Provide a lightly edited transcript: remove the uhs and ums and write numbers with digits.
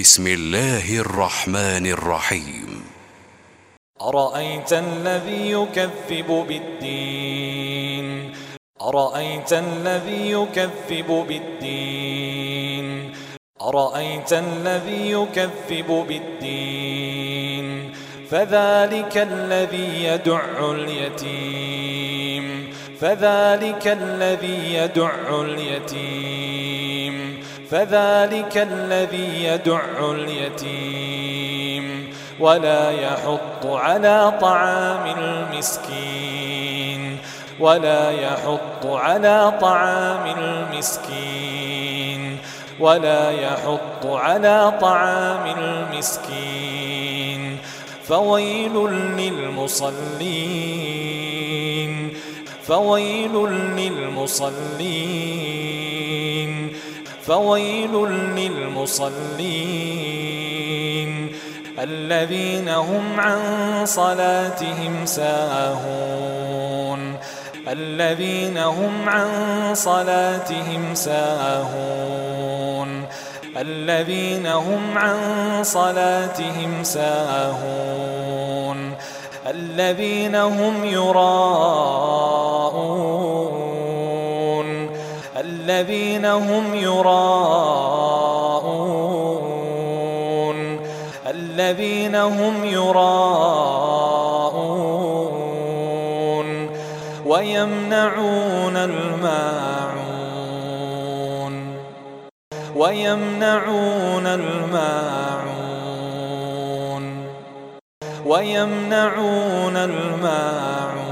بسم الله الرحمن الرحيم. أرأيت الذي يكذب بالدين أرأيت الذي يكذب بالدين أرأيت الذي يكذب بالدين فذلك الذي يدع اليتيم فذلك الذي يدع اليتيم فذلك الذي يدع اليتيم ولا يحض على طعام المسكين ولا يحض على طعام المسكين ولا يحض على طعام المسكين فويل للمصلين فويل للمصلين فويل للمصلين الذين هم عن صلاتهم ساهون الذين هم عن صلاتهم ساهون الذين هم عن صلاتهم ساهون الذين هم يراءون الذين هم يراءون الذين هم يراءون ويمنعون الماعون ويمنعون الماعون ويمنعون الماعون